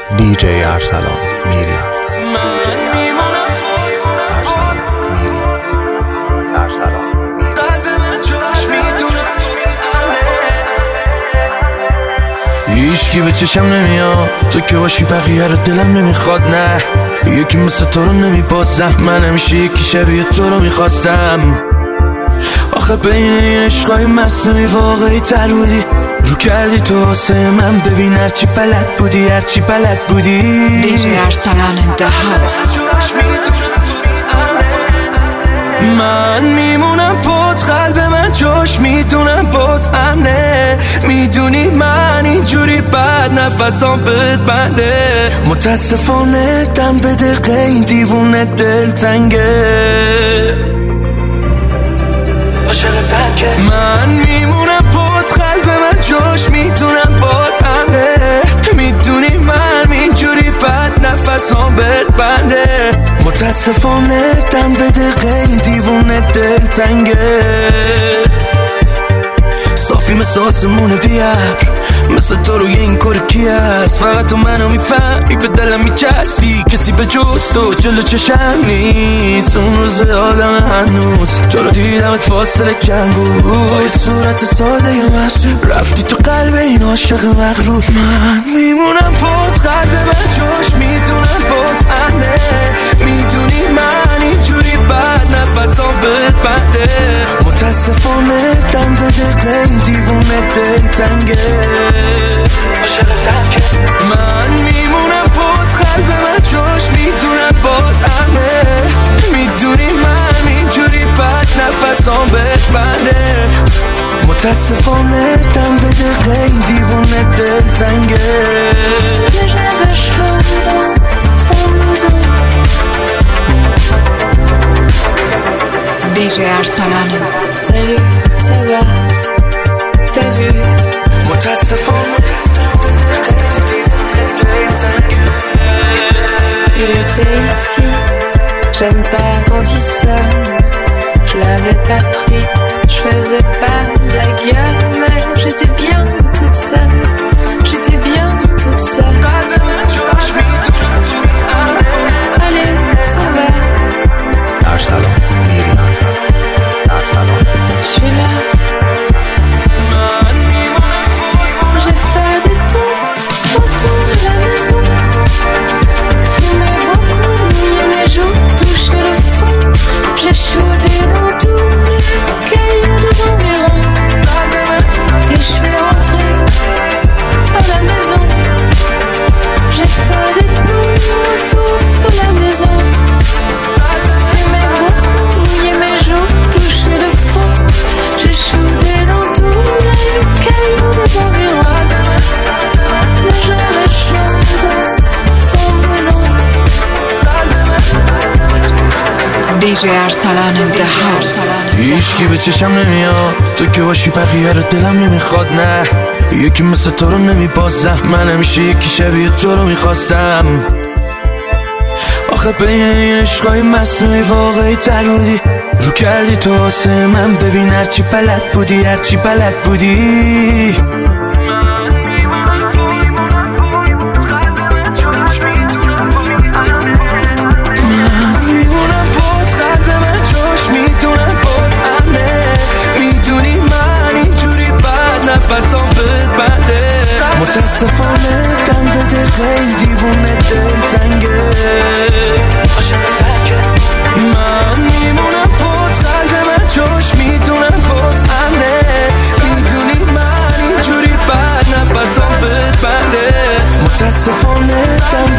DJ ارسلان میری. من میمونم ارسلان میری. ارسلان میری. قلب من جاش میدونم تویت امنه. هیچکی به چشم نمیاد تو که باشی بقیه رو دلم نمیخواد. نه یکی مثل تو رو نمیبازم، من همیشه یکی شبیه تو رو میخواستم. آخه بین این عشقای مصنوعی واقعی تر بودی، رو کردی تو واسه من. ببین هرچی بلد بودی، هرچی بلد بودی. DJ ارسلان in the house. من میمونم پات، قلب من جاش میدونم پات امنه. میدونی من اینجوری بد نفسام بهت بنده. متاسفانه دم به دقیقه این دیوونه دل تنگه، عاشق تنگه. من میمونم پات، قلب من جاش میدونم پات امنه. میدونی من اینجوری بد نفسام بهت بنده. متاسفانه دم به دقیقه این دیوونه دل تنگه. صافی مثل آسمون بیابر، مثل تو روی این کار کی هست؟ فقط تو منو میفهمی، به دلم میچسبی. کسی به جز تو جلو چشم نیست. اون روز آدم هنوز تو رو دیدمت فاصله کنگو، با یه صورت ساده یا مسلوب رفتی تو قلب این عاشق مغرور. من میمونم پات، قلب من جاش میدونم پات امنه. میدونی من اینجوری بد نفسام بهت بنده. متاسفانه دم به دقیقه این دیوونه دل تنگه، عاشق تنگه. من میمونم پات، قلب من جاش میدونم پات امنه. میدونی من اینجوری بد نفسام بهت بنده. متاسفانه دم به دقیقه این دیوونه دل تنگه. DJ Arsalan. Salut, ça va? T'as vu? متاسفانه دم به دقیقه این دیوونه دل تنگه. Il était ici, j'aime pas quand il sonne. Je l'avais pas pris, je faisais pas la gueule, mais j'étais bien toute seule. J'étais bien toute seule. Allez, ça va. ارسلان میری. ارسلان. Je suis là. J'ai fait des tours autour de la maison. Fumé beaucoup, mouillé mes joues, touché le fond. J'ai shooté dans tous les cailloux des environs. Et je suis rentrée à la maison. J'ai fait des tours autour de la maison. Fumé beaucoup, mouillé mes joues, touché le fond. J'ai shooté dans tous les cailloux des environs. Légère et chaude, ton boson. DJ Arsalan in the house. هیچکی به چشم نمیاد تو که باشی بقیه رو دلم نمیخواد. نه یکی مثل تو رو نمیبازم، من همیشه یکی شبیه تو رو میخواستم. آخه بین این عشقای مصنوعی واقعی تر بودی، رو کردی تو واسه من. ببین هرچی بلد بودی، هرچی بلد بودی. نفسام بهت بنده. متاسفانه دم به دقیقه این دیوونه دل تنگه، عاشق تنگه. من میمونم پات، قلب من جاش میدونم پات امنه. میدونی من اینجوری بد نفسام بهت بنده. متاسفانه دم